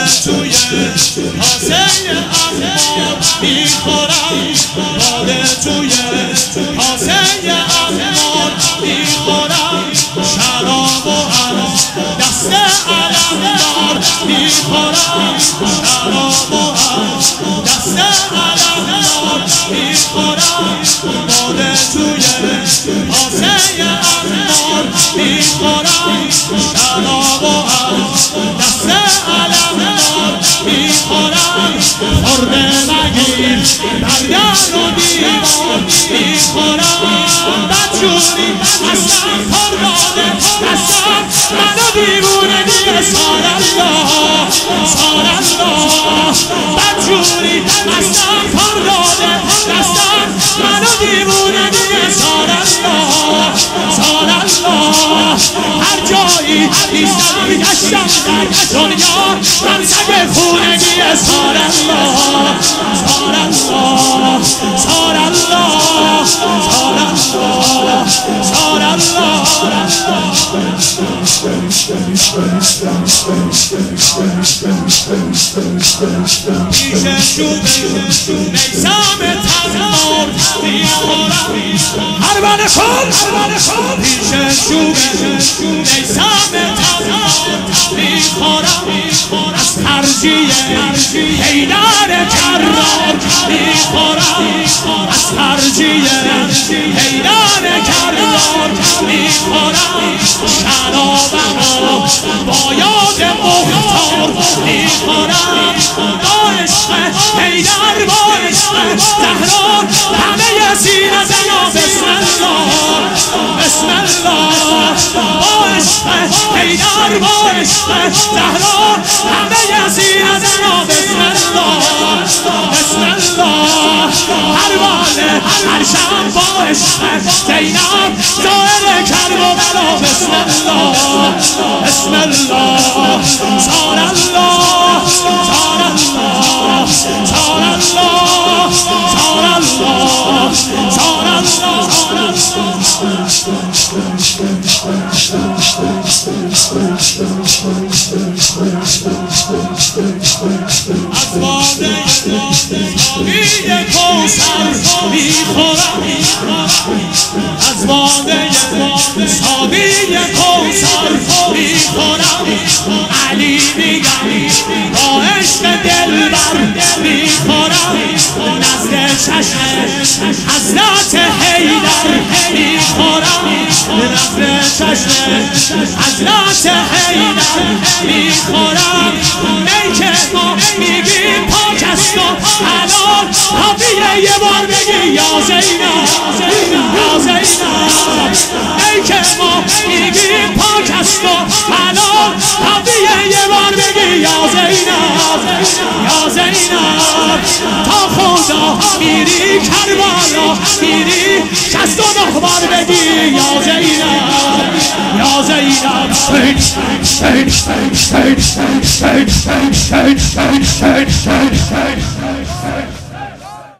توی کاسه انبار میخورم، باده توی کاسه انبار میخورم، شراب و از دست علمدار میخورم، شراب و از دست علمدار میخورم، باده توی کاسه انبار میخورم، شراب و از دست علمدار میخورم، خورده مگیر برگر و دیوار میخورم، بدجوری هستم خرداده هستم منو دیوونگی سارالله سارالله، بدجوری هستم خرداده هستم منو دیوونگی سارالله سارالله، هر جایی نیستم گشتم در دنیا من سگ خونگی سارالله سارالله سارالله سارالله سارالله. پیش شوق نیسم تنار میخورم، هر من کن پیش شوق نیسم تنار میخورم، از ترجیح حیدر کرار میخورم، از ترجیح حیدر کرار میخورم، شرابمو با یاد مختار میخورم، با عشق حیدر با عشق زهرا همه سینه زنا بسم الله بسم الله، با عشق حیدر با عشق زهرا همه سینه زنا بسم الله بسم الله، پروانه هر شب با عشق زینب زائر کرب و بلا بسم الله بسم الله سارالله سارالله سارالله سارالله سارالله. از باده ساقی کوثر میخورم، از باده ساقی کوثر میخورم، علی میگم با عشق دلبر میخورم، نزد چشم حضرت حیدر میخورم، نزد چشم حضرت حیدر میخورم، می که ما میگیم پاک است و حلال، حافیه یه بار بگی یا زینب یا زینب، می که ما میگیم پاک است و حلال، حافیه یه بار بگی یا زینب یا زینب، تا خدا میری کربلا میری 69 بار بگی یا زینب یا زینب.